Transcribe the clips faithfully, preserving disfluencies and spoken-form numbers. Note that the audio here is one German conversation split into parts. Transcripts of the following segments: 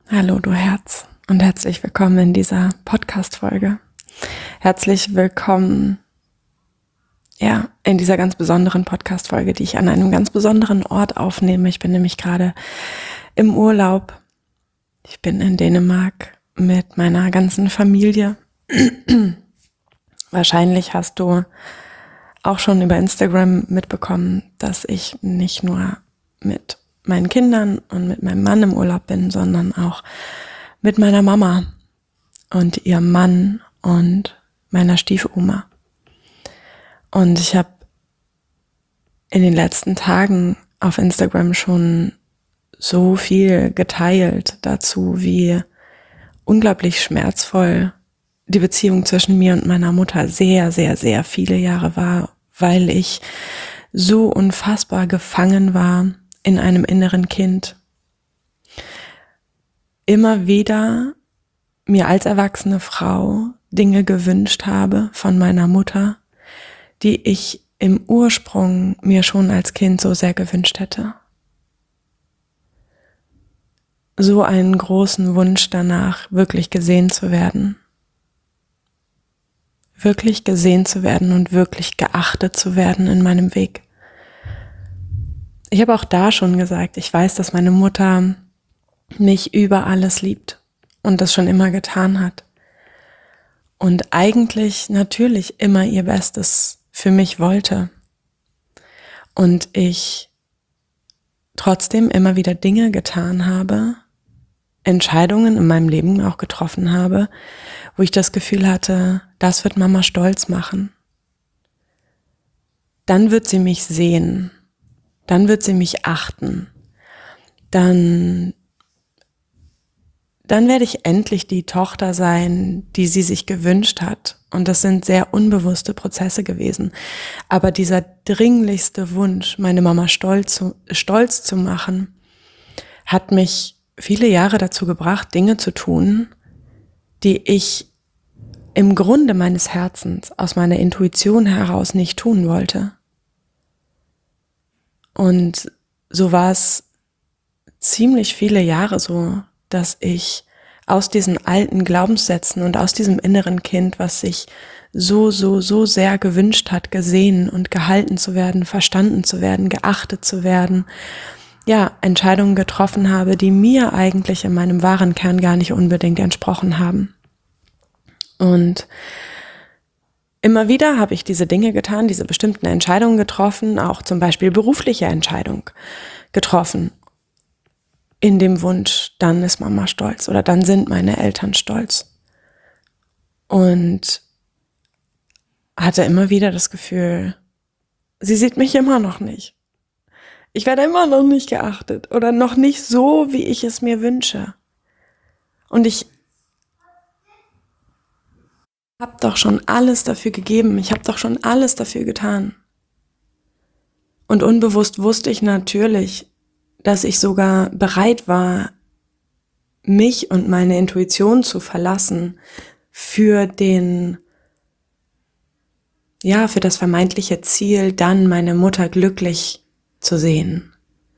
Hallo du Herz und herzlich willkommen in dieser Podcast-Folge. Herzlich willkommen, ja, in dieser ganz besonderen Podcast-Folge, die ich an einem ganz besonderen Ort aufnehme. Ich bin nämlich gerade im Urlaub. Ich bin in Dänemark mit meiner ganzen Familie. Wahrscheinlich hast du auch schon über Instagram mitbekommen, dass ich nicht nur mit meinen Kindern und mit meinem Mann im Urlaub bin, sondern auch mit meiner Mama und ihrem Mann und meiner Stiefoma. Und ich habe in den letzten Tagen auf Instagram schon so viel geteilt dazu, wie unglaublich schmerzvoll die Beziehung zwischen mir und meiner Mutter sehr, sehr, sehr viele Jahre war, weil ich so unfassbar gefangen war in einem inneren Kind. Immer wieder mir als erwachsene Frau Dinge gewünscht habe von meiner Mutter, die ich im Ursprung mir schon als Kind so sehr gewünscht hätte. So einen großen Wunsch danach, wirklich gesehen zu werden. Wirklich gesehen zu werden und wirklich geachtet zu werden in meinem Weg. Ich habe auch da schon gesagt, ich weiß, dass meine Mutter mich über alles liebt und das schon immer getan hat. Und eigentlich natürlich immer ihr Bestes für mich wollte. Und ich trotzdem immer wieder Dinge getan habe, Entscheidungen in meinem Leben auch getroffen habe, wo ich das Gefühl hatte, das wird Mama stolz machen. Dann wird sie mich sehen. Dann wird sie mich achten. Dann, dann werde ich endlich die Tochter sein, die sie sich gewünscht hat. Und das sind sehr unbewusste Prozesse gewesen. Aber dieser dringlichste Wunsch, meine Mama stolz zu, stolz zu machen, hat mich viele Jahre dazu gebracht, Dinge zu tun, die ich im Grunde meines Herzens, aus meiner Intuition heraus nicht tun wollte. Und so war es ziemlich viele Jahre so, dass ich aus diesen alten Glaubenssätzen und aus diesem inneren Kind, was sich so, so, so sehr gewünscht hat, gesehen und gehalten zu werden, verstanden zu werden, geachtet zu werden, ja, Entscheidungen getroffen habe, die mir eigentlich in meinem wahren Kern gar nicht unbedingt entsprochen haben. Und immer wieder habe ich diese Dinge getan, diese bestimmten Entscheidungen getroffen, auch zum Beispiel berufliche Entscheidung getroffen, in dem Wunsch, dann ist Mama stolz oder dann sind meine Eltern stolz. Und hatte immer wieder das Gefühl, sie sieht mich immer noch nicht. Ich werde immer noch nicht geachtet oder noch nicht so, wie ich es mir wünsche. Und ich habe doch schon alles dafür gegeben. Ich habe doch schon alles dafür getan. Und unbewusst wusste ich natürlich, dass ich sogar bereit war, mich und meine Intuition zu verlassen für den, ja, für das vermeintliche Ziel, dann meine Mutter glücklich zu sehen.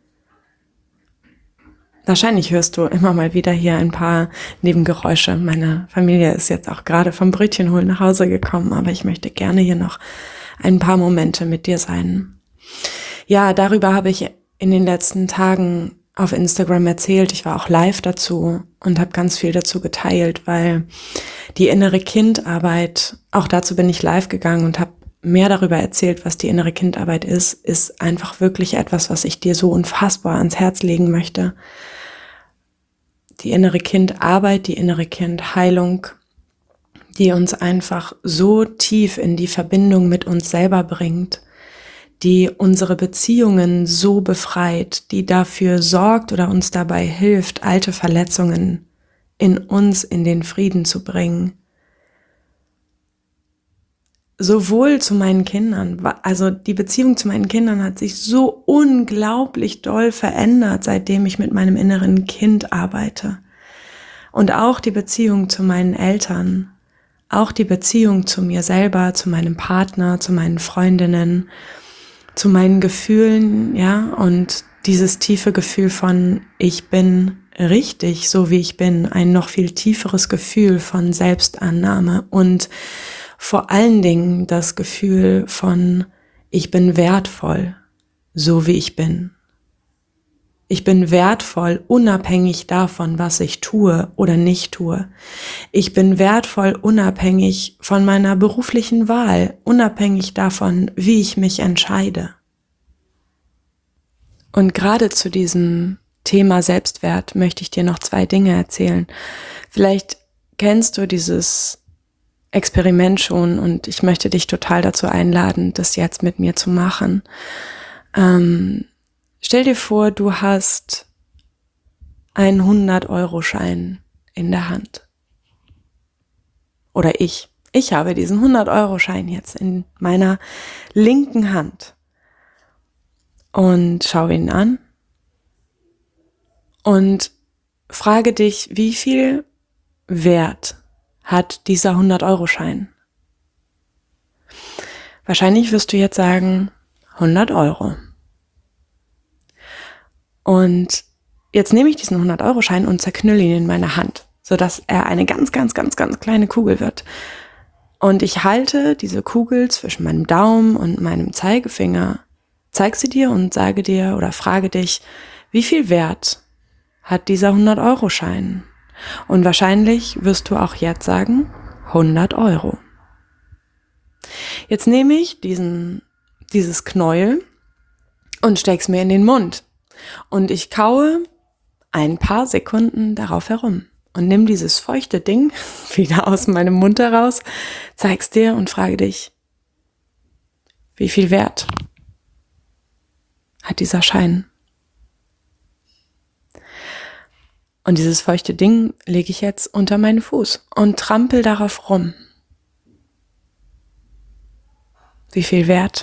Wahrscheinlich hörst du immer mal wieder hier ein paar Nebengeräusche. Meine Familie ist jetzt auch gerade vom Brötchen holen nach Hause gekommen, aber ich möchte gerne hier noch ein paar Momente mit dir sein. Ja, darüber habe ich in den letzten Tagen auf Instagram erzählt. Ich war auch live dazu und habe ganz viel dazu geteilt, weil die innere Kindarbeit, auch dazu bin ich live gegangen und habe mehr darüber erzählt, was die innere Kindarbeit ist, ist einfach wirklich etwas, was ich dir so unfassbar ans Herz legen möchte. Die innere Kindarbeit, die innere Kindheilung, die uns einfach so tief in die Verbindung mit uns selber bringt, die unsere Beziehungen so befreit, die dafür sorgt oder uns dabei hilft, alte Verletzungen in uns in den Frieden zu bringen. Sowohl zu meinen Kindern, also die Beziehung zu meinen Kindern hat sich so unglaublich doll verändert, seitdem ich mit meinem inneren Kind arbeite. Und auch die Beziehung zu meinen Eltern, auch die Beziehung zu mir selber, zu meinem Partner, zu meinen Freundinnen, zu meinen Gefühlen, ja, und dieses tiefe Gefühl von, ich bin richtig, so wie ich bin, ein noch viel tieferes Gefühl von Selbstannahme und vor allen Dingen das Gefühl von, ich bin wertvoll, so wie ich bin. Ich bin wertvoll, unabhängig davon, was ich tue oder nicht tue. Ich bin wertvoll, unabhängig von meiner beruflichen Wahl, unabhängig davon, wie ich mich entscheide. Und gerade zu diesem Thema Selbstwert möchte ich dir noch zwei Dinge erzählen. Vielleicht kennst du dieses Experiment schon und ich möchte dich total dazu einladen, das jetzt mit mir zu machen. Ähm, stell dir vor, du hast einen hundert-Euro-Schein in der Hand. Oder ich. Ich habe diesen hundert-Euro-Schein jetzt in meiner linken Hand. Und schau ihn an und frage dich, wie viel Wert hat dieser hundert-Euro-Schein? Wahrscheinlich wirst du jetzt sagen, hundert Euro. Und jetzt nehme ich diesen hundert-Euro-Schein und zerknülle ihn in meiner Hand, sodass er eine ganz, ganz, ganz, ganz kleine Kugel wird. Und ich halte diese Kugel zwischen meinem Daumen und meinem Zeigefinger, zeig sie dir und sage dir oder frage dich, wie viel Wert hat dieser hundert-Euro-Schein? Und wahrscheinlich wirst du auch jetzt sagen, hundert Euro. Jetzt nehme ich diesen, dieses Knäuel und steck's mir in den Mund. Und ich kaue ein paar Sekunden darauf herum und nimm dieses feuchte Ding wieder aus meinem Mund heraus, zeig's dir und frage dich, wie viel Wert hat dieser Schein? Und dieses feuchte Ding lege ich jetzt unter meinen Fuß und trampel darauf rum. Wie viel Wert?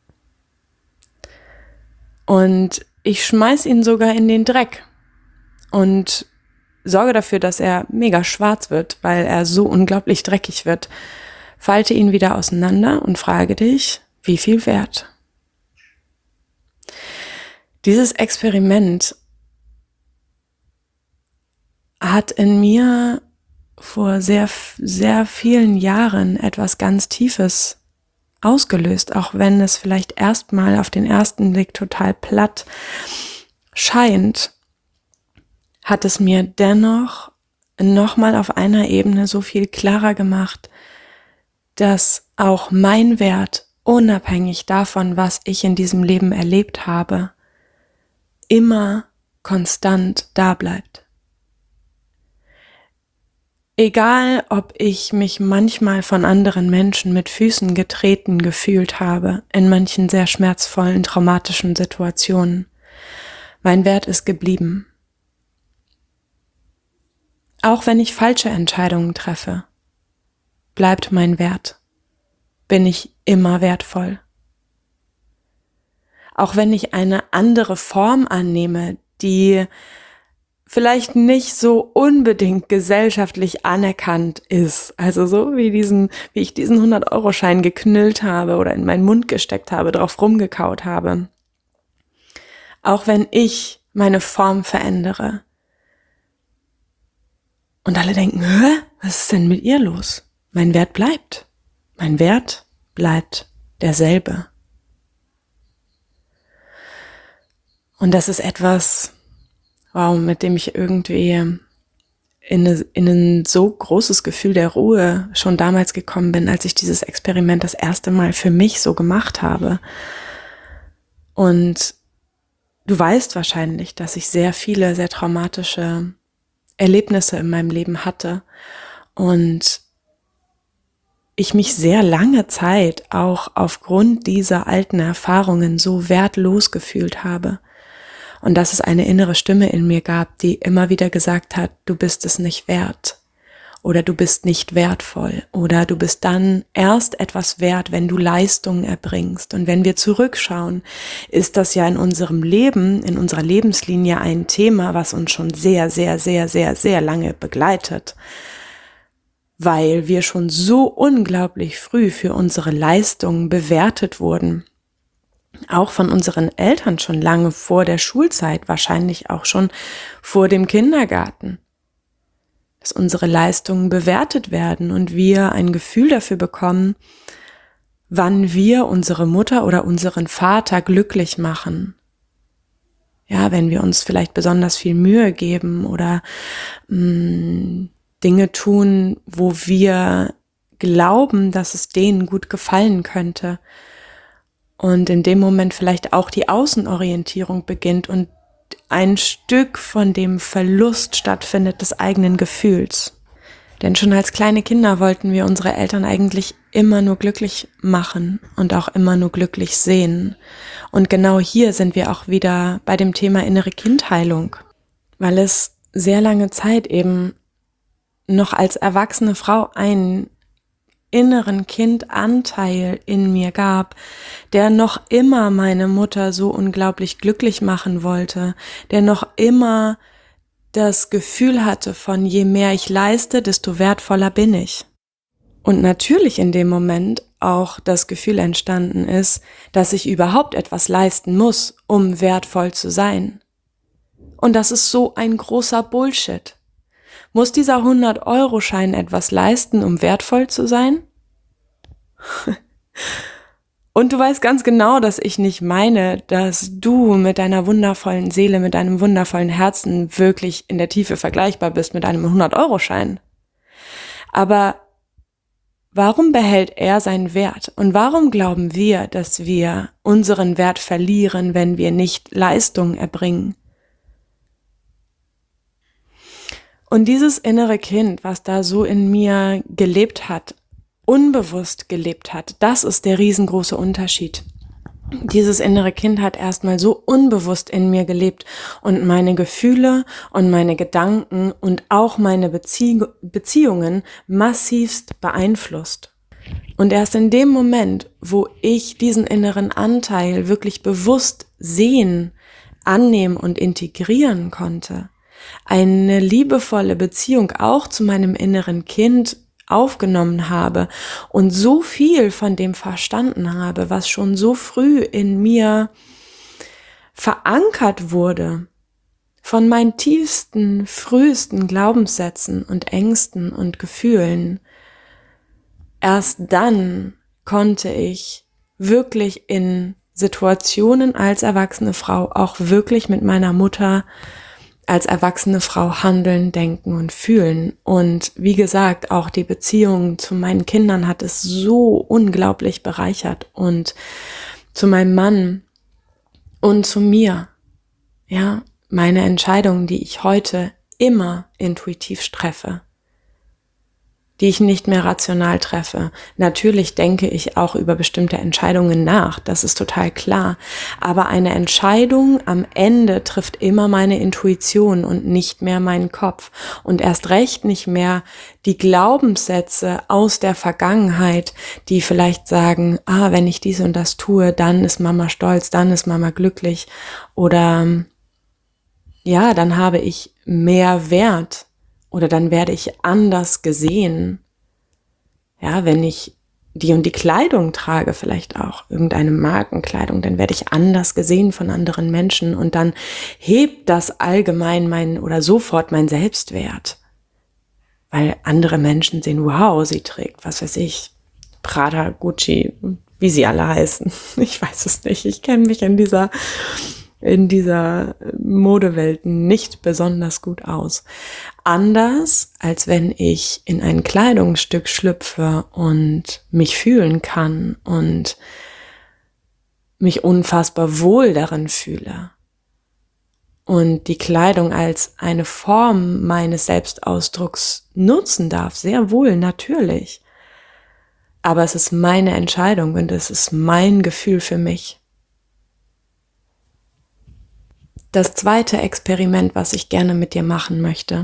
Und ich schmeiß ihn sogar in den Dreck und sorge dafür, dass er mega schwarz wird, weil er so unglaublich dreckig wird. Falte ihn wieder auseinander und frage dich, wie viel Wert? Dieses Experiment hat in mir vor sehr, sehr vielen Jahren etwas ganz Tiefes ausgelöst, auch wenn es vielleicht erstmal auf den ersten Blick total platt scheint, hat es mir dennoch nochmal auf einer Ebene so viel klarer gemacht, dass auch mein Wert, unabhängig davon, was ich in diesem Leben erlebt habe, immer konstant da bleibt. Egal, ob ich mich manchmal von anderen Menschen mit Füßen getreten gefühlt habe, in manchen sehr schmerzvollen, traumatischen Situationen, mein Wert ist geblieben. Auch wenn ich falsche Entscheidungen treffe, bleibt mein Wert. Bin ich immer wertvoll. Auch wenn ich eine andere Form annehme, die vielleicht nicht so unbedingt gesellschaftlich anerkannt ist. Also so wie diesen, wie ich diesen hundert-Euro-Schein geknüllt habe oder in meinen Mund gesteckt habe, drauf rumgekaut habe. Auch wenn ich meine Form verändere. Und alle denken, hä? Was ist denn mit ihr los? Mein Wert bleibt. Mein Wert bleibt derselbe. Und das ist etwas, wow, mit dem ich irgendwie in, eine, in ein so großes Gefühl der Ruhe schon damals gekommen bin, als ich dieses Experiment das erste Mal für mich so gemacht habe. Und du weißt wahrscheinlich, dass ich sehr viele, sehr traumatische Erlebnisse in meinem Leben hatte und ich mich sehr lange Zeit auch aufgrund dieser alten Erfahrungen so wertlos gefühlt habe. Und dass es eine innere Stimme in mir gab, die immer wieder gesagt hat, du bist es nicht wert oder du bist nicht wertvoll oder du bist dann erst etwas wert, wenn du Leistungen erbringst. Und wenn wir zurückschauen, ist das ja in unserem Leben, in unserer Lebenslinie ein Thema, was uns schon sehr, sehr, sehr, sehr, sehr lange begleitet, weil wir schon so unglaublich früh für unsere Leistungen bewertet wurden. auch von unseren Eltern schon lange vor der Schulzeit, wahrscheinlich auch schon vor dem Kindergarten. Dass unsere Leistungen bewertet werden und wir ein Gefühl dafür bekommen, wann wir unsere Mutter oder unseren Vater glücklich machen. Ja, wenn wir uns vielleicht besonders viel Mühe geben oder mh, Dinge tun, wo wir glauben, dass es denen gut gefallen könnte. Und in dem Moment vielleicht auch die Außenorientierung beginnt und ein Stück von dem Verlust stattfindet des eigenen Gefühls. Denn schon als kleine Kinder wollten wir unsere Eltern eigentlich immer nur glücklich machen und auch immer nur glücklich sehen. Und genau hier sind wir auch wieder bei dem Thema innere Kindheilung, weil es sehr lange Zeit eben noch als erwachsene Frau einen inneren Kindanteil in mir gab, der noch immer meine Mutter so unglaublich glücklich machen wollte, der noch immer das Gefühl hatte von je mehr ich leiste, desto wertvoller bin ich. Und natürlich in dem Moment auch das Gefühl entstanden ist, dass ich überhaupt etwas leisten muss, um wertvoll zu sein. Und das ist so ein großer Bullshit. Muss dieser hundert-Euro-Schein etwas leisten, um wertvoll zu sein? Und du weißt ganz genau, dass ich nicht meine, dass du mit deiner wundervollen Seele, mit deinem wundervollen Herzen wirklich in der Tiefe vergleichbar bist mit einem hundert-Euro-Schein. Aber warum behält er seinen Wert? Und warum glauben wir, dass wir unseren Wert verlieren, wenn wir nicht Leistung erbringen? Und dieses innere Kind, was da so in mir gelebt hat, unbewusst gelebt hat, das ist der riesengroße Unterschied. Dieses innere Kind hat erstmal so unbewusst in mir gelebt und meine Gefühle und meine Gedanken und auch meine Bezie- Beziehungen massivst beeinflusst. Und erst in dem Moment, wo ich diesen inneren Anteil wirklich bewusst sehen, annehmen und integrieren konnte, eine liebevolle Beziehung auch zu meinem inneren Kind aufgenommen habe und so viel von dem verstanden habe, was schon so früh in mir verankert wurde, von meinen tiefsten, frühesten Glaubenssätzen und Ängsten und Gefühlen, erst dann konnte ich wirklich in Situationen als erwachsene Frau auch wirklich mit meiner Mutter als erwachsene Frau handeln, denken und fühlen. Und wie gesagt, auch die Beziehung zu meinen Kindern hat es so unglaublich bereichert und zu meinem Mann und zu mir. Ja, meine Entscheidungen, die ich heute immer intuitiv treffe, die ich nicht mehr rational treffe. Natürlich denke ich auch über bestimmte Entscheidungen nach, das ist total klar. Aber eine Entscheidung am Ende trifft immer meine Intuition und nicht mehr meinen Kopf. Und erst recht nicht mehr die Glaubenssätze aus der Vergangenheit, die vielleicht sagen, ah, wenn ich dies und das tue, dann ist Mama stolz, dann ist Mama glücklich. Oder ja, dann habe ich mehr Wert. Oder dann werde ich anders gesehen. Ja, wenn ich die und die Kleidung trage, vielleicht auch irgendeine Markenkleidung, dann werde ich anders gesehen von anderen Menschen und dann hebt das allgemein mein oder sofort mein Selbstwert. Weil andere Menschen sehen, wow, sie trägt, was weiß ich, Prada, Gucci, wie sie alle heißen. Ich weiß es nicht. Ich kenne mich in dieser in dieser Modewelt nicht besonders gut aus. Anders, als wenn ich in ein Kleidungsstück schlüpfe und mich fühlen kann und mich unfassbar wohl darin fühle. Und die Kleidung als eine Form meines Selbstausdrucks nutzen darf, sehr wohl, natürlich. Aber es ist meine Entscheidung und es ist mein Gefühl für mich. Das zweite Experiment, was ich gerne mit dir machen möchte,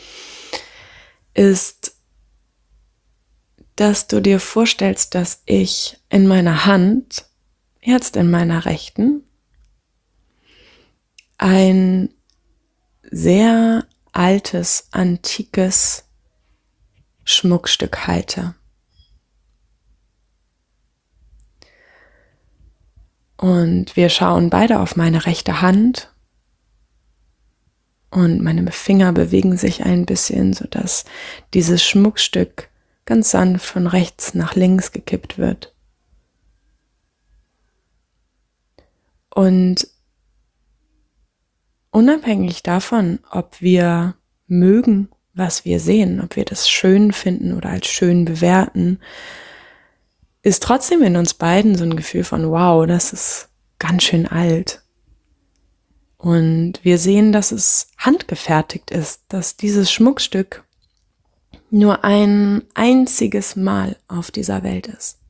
ist, dass du dir vorstellst, dass ich in meiner Hand, jetzt in meiner rechten, ein sehr altes, antikes Schmuckstück halte. Und wir schauen beide auf meine rechte Hand und meine Finger bewegen sich ein bisschen, sodass dieses Schmuckstück ganz sanft von rechts nach links gekippt wird. Und unabhängig davon, ob wir mögen, was wir sehen, ob wir das schön finden oder als schön bewerten, ist trotzdem in uns beiden so ein Gefühl von, wow, das ist ganz schön alt. Und wir sehen, dass es handgefertigt ist, dass dieses Schmuckstück nur ein einziges Mal auf dieser Welt ist.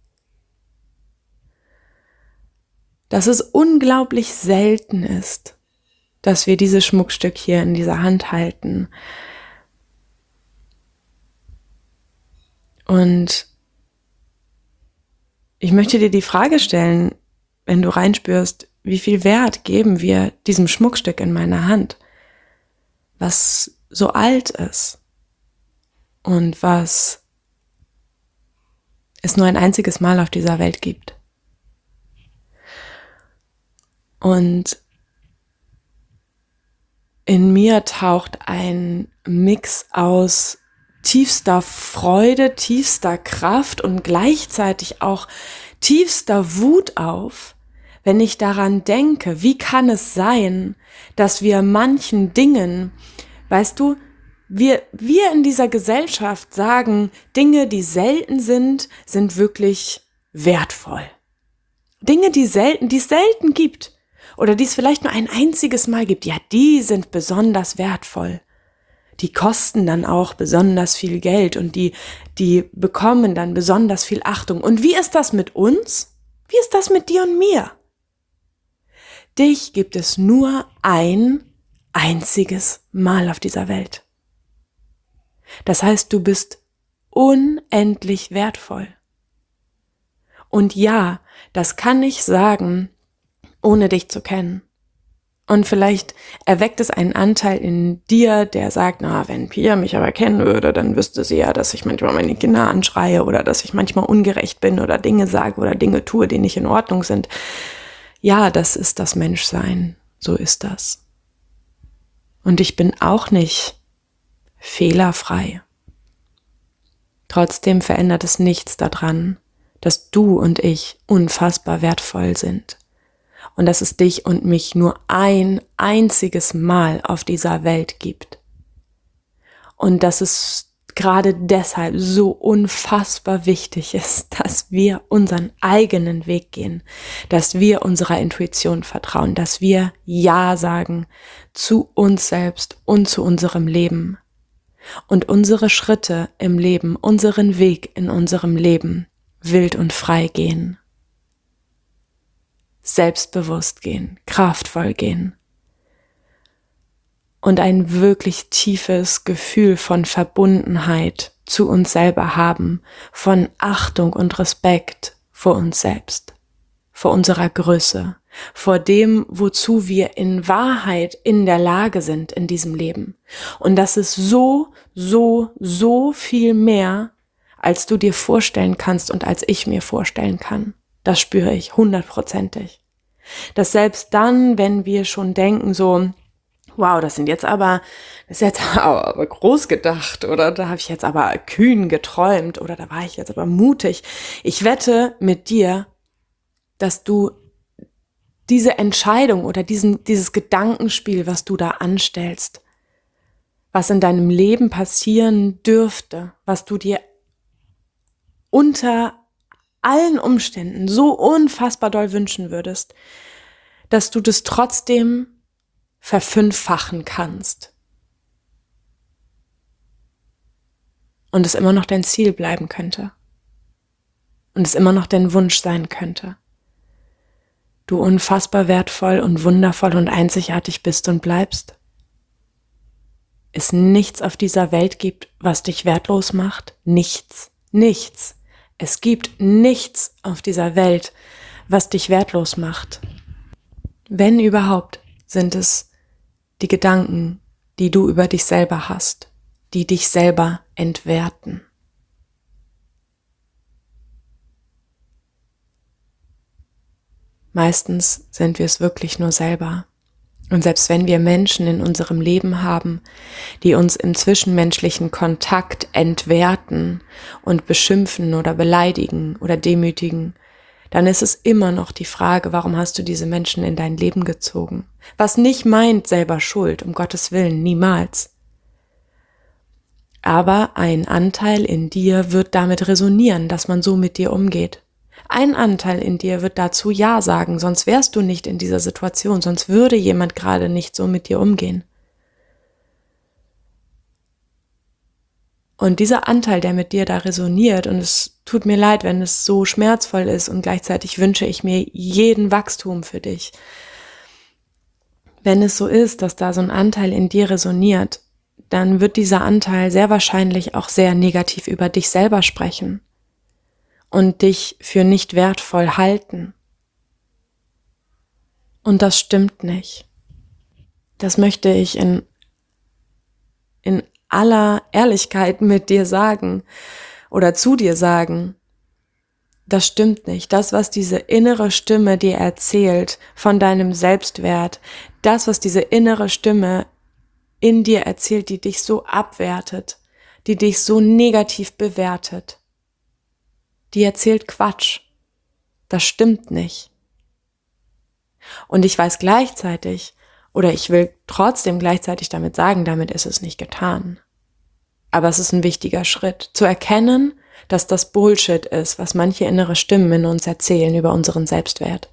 Dass es unglaublich selten ist, dass wir dieses Schmuckstück hier in dieser Hand halten. Und ich möchte dir die Frage stellen, wenn du reinspürst, wie viel Wert geben wir diesem Schmuckstück in meiner Hand, was so alt ist und was es nur ein einziges Mal auf dieser Welt gibt. Und in mir taucht ein Mix aus tiefster Freude, tiefster Kraft und gleichzeitig auch tiefster Wut auf, wenn ich daran denke, wie kann es sein, dass wir manchen Dingen, weißt du, wir, wir in dieser Gesellschaft sagen, Dinge, die selten sind, sind wirklich wertvoll. Dinge, die selten, die es selten gibt oder die es vielleicht nur ein einziges Mal gibt, ja, die sind besonders wertvoll. Die kosten dann auch besonders viel Geld und die, die bekommen dann besonders viel Achtung. Und wie ist das mit uns? Wie ist das mit dir und mir? Dich gibt es nur ein einziges Mal auf dieser Welt. Das heißt, du bist unendlich wertvoll. Und ja, das kann ich sagen, ohne dich zu kennen. Und vielleicht erweckt es einen Anteil in dir, der sagt, na, wenn Pia mich aber kennen würde, dann wüsste sie ja, dass ich manchmal meine Kinder anschreie oder dass ich manchmal ungerecht bin oder Dinge sage oder Dinge tue, die nicht in Ordnung sind. Ja, das ist das Menschsein. So ist das. Und ich bin auch nicht fehlerfrei. Trotzdem verändert es nichts daran, dass du und ich unfassbar wertvoll sind. Und dass es dich und mich nur ein einziges Mal auf dieser Welt gibt. Und dass es gerade deshalb so unfassbar wichtig ist, dass wir unseren eigenen Weg gehen, dass wir unserer Intuition vertrauen, dass wir Ja sagen zu uns selbst und zu unserem Leben. Und unsere Schritte im Leben, unseren Weg in unserem Leben wild und frei gehen. Selbstbewusst gehen, kraftvoll gehen und ein wirklich tiefes Gefühl von Verbundenheit zu uns selber haben, von Achtung und Respekt vor uns selbst, vor unserer Größe, vor dem, wozu wir in Wahrheit in der Lage sind in diesem Leben. Und das ist so, so, so viel mehr, als du dir vorstellen kannst und als ich mir vorstellen kann. Das spüre ich hundertprozentig. Dass selbst dann, wenn wir schon denken so, wow, das sind jetzt aber, das ist jetzt aber groß gedacht oder da habe ich jetzt aber kühn geträumt oder da war ich jetzt aber mutig. Ich wette mit dir, dass du diese Entscheidung oder diesen, dieses Gedankenspiel, was du da anstellst, was in deinem Leben passieren dürfte, was du dir unter allen Umständen so unfassbar doll wünschen würdest, dass du das trotzdem verfünffachen kannst. Und es immer noch dein Ziel bleiben könnte. Und es immer noch dein Wunsch sein könnte. Du unfassbar wertvoll und wundervoll und einzigartig bist und bleibst. Es nichts auf dieser Welt gibt, was dich wertlos macht. Nichts. Nichts. Es gibt nichts auf dieser Welt, was dich wertlos macht. Wenn überhaupt, sind es die Gedanken, die du über dich selber hast, die dich selber entwerten. Meistens sind wir es wirklich nur selber. Und selbst wenn wir Menschen in unserem Leben haben, die uns im zwischenmenschlichen Kontakt entwerten und beschimpfen oder beleidigen oder demütigen, dann ist es immer noch die Frage, warum hast du diese Menschen in dein Leben gezogen? Was nicht meint selber Schuld, um Gottes Willen, niemals. Aber ein Anteil in dir wird damit resonieren, dass man so mit dir umgeht. Ein Anteil in dir wird dazu Ja sagen, sonst wärst du nicht in dieser Situation, sonst würde jemand gerade nicht so mit dir umgehen. Und dieser Anteil, der mit dir da resoniert, und es tut mir leid, wenn es so schmerzvoll ist, und gleichzeitig wünsche ich mir jeden Wachstum für dich. Wenn es so ist, dass da so ein Anteil in dir resoniert, dann wird dieser Anteil sehr wahrscheinlich auch sehr negativ über dich selber sprechen und dich für nicht wertvoll halten. Und das stimmt nicht. Das möchte ich in, in aller Ehrlichkeit mit dir sagen oder zu dir sagen. Das stimmt nicht. Das, was diese innere Stimme dir erzählt von deinem Selbstwert, das, was diese innere Stimme in dir erzählt, die dich so abwertet, die dich so negativ bewertet, die erzählt Quatsch. Das stimmt nicht. Und ich weiß gleichzeitig, oder ich will trotzdem gleichzeitig damit sagen, damit ist es nicht getan. Aber es ist ein wichtiger Schritt, zu erkennen, dass das Bullshit ist, was manche innere Stimmen in uns erzählen über unseren Selbstwert.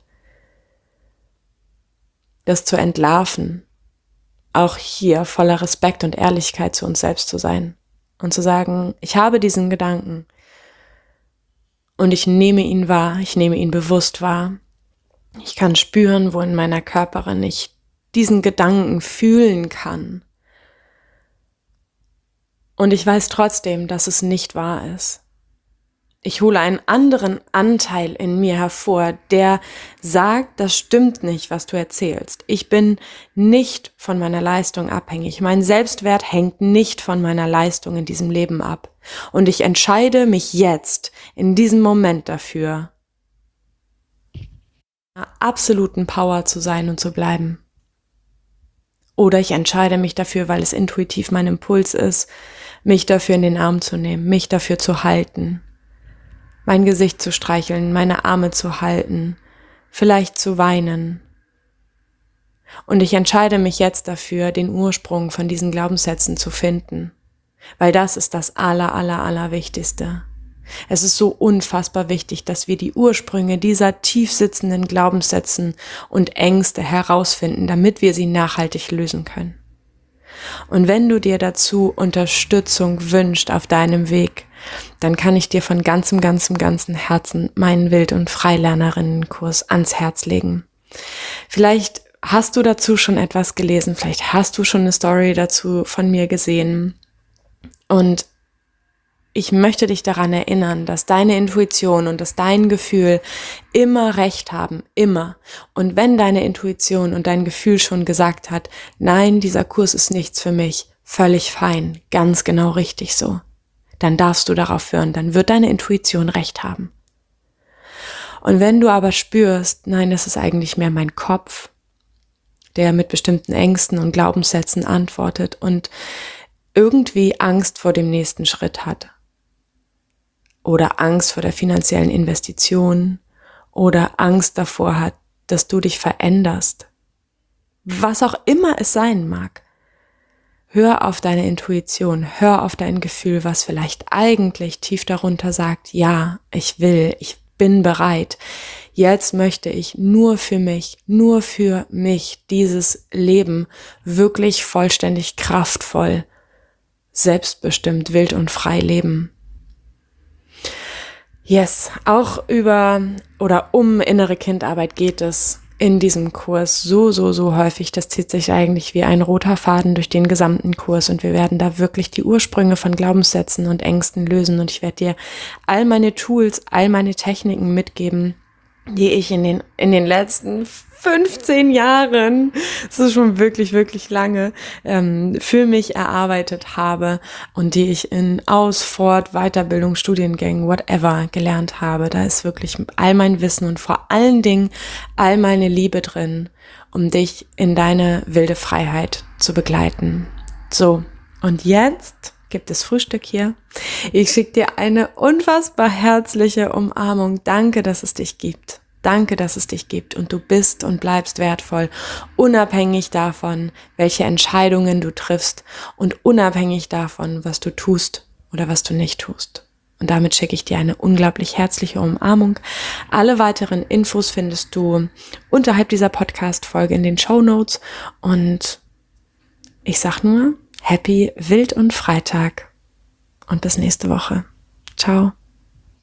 Das zu entlarven, auch hier voller Respekt und Ehrlichkeit zu uns selbst zu sein und zu sagen, ich habe diesen Gedanken und ich nehme ihn wahr, ich nehme ihn bewusst wahr. Ich kann spüren, wo in meiner Körperin ich diesen Gedanken fühlen kann. Und ich weiß trotzdem, dass es nicht wahr ist. Ich hole einen anderen Anteil in mir hervor, der sagt, das stimmt nicht, was du erzählst. Ich bin nicht von meiner Leistung abhängig. Mein Selbstwert hängt nicht von meiner Leistung in diesem Leben ab. Und ich entscheide mich jetzt, in diesem Moment dafür, in einer absoluten Power zu sein und zu bleiben. Oder ich entscheide mich dafür, weil es intuitiv mein Impuls ist, mich dafür in den Arm zu nehmen, mich dafür zu halten, mein Gesicht zu streicheln, meine Arme zu halten, vielleicht zu weinen. Und ich entscheide mich jetzt dafür, den Ursprung von diesen Glaubenssätzen zu finden, weil das ist das aller, aller, aller Wichtigste. Es ist so unfassbar wichtig, dass wir die Ursprünge dieser tief sitzenden Glaubenssätze und Ängste herausfinden, damit wir sie nachhaltig lösen können. Und wenn du dir dazu Unterstützung wünschst auf deinem Weg, dann kann ich dir von ganzem, ganzem, ganzem Herzen meinen Wild- und Freilernerinnenkurs ans Herz legen. Vielleicht hast du dazu schon etwas gelesen, vielleicht hast du schon eine Story dazu von mir gesehen. Und ich möchte dich daran erinnern, dass deine Intuition und dass dein Gefühl immer recht haben, immer. Und wenn deine Intuition und dein Gefühl schon gesagt hat, nein, dieser Kurs ist nichts für mich, völlig fein, ganz genau richtig so, dann darfst du darauf hören, dann wird deine Intuition recht haben. Und wenn du aber spürst, nein, das ist eigentlich mehr mein Kopf, der mit bestimmten Ängsten und Glaubenssätzen antwortet und irgendwie Angst vor dem nächsten Schritt hat, oder Angst vor der finanziellen Investition oder Angst davor hat, dass du dich veränderst. Was auch immer es sein mag. Hör auf deine Intuition, hör auf dein Gefühl, was vielleicht eigentlich tief darunter sagt, ja, ich will, ich bin bereit. Jetzt möchte ich nur für mich, nur für mich dieses Leben wirklich vollständig kraftvoll, selbstbestimmt, wild und frei leben. Yes, auch über oder um innere Kindarbeit geht es in diesem Kurs so, so, so häufig. Das zieht sich eigentlich wie ein roter Faden durch den gesamten Kurs und wir werden da wirklich die Ursprünge von Glaubenssätzen und Ängsten lösen und ich werde dir all meine Tools, all meine Techniken mitgeben, die ich in den, in den letzten fünfzehn Jahren, das ist schon wirklich, wirklich lange, ähm, für mich erarbeitet habe und die ich in Aus-, Fort-, Weiterbildung, Studiengängen, whatever gelernt habe. Da ist wirklich all mein Wissen und vor allen Dingen all meine Liebe drin, um dich in deine wilde Freiheit zu begleiten. So, und jetzt gibt es Frühstück hier. Ich schicke dir eine unfassbar herzliche Umarmung. Danke, dass es dich gibt. Danke, dass es dich gibt und du bist und bleibst wertvoll, unabhängig davon, welche Entscheidungen du triffst und unabhängig davon, was du tust oder was du nicht tust. Und damit schicke ich dir eine unglaublich herzliche Umarmung. Alle weiteren Infos findest du unterhalb dieser Podcast-Folge in den Shownotes und ich sag nur, Happy Wild und Freitag und bis nächste Woche. Ciao.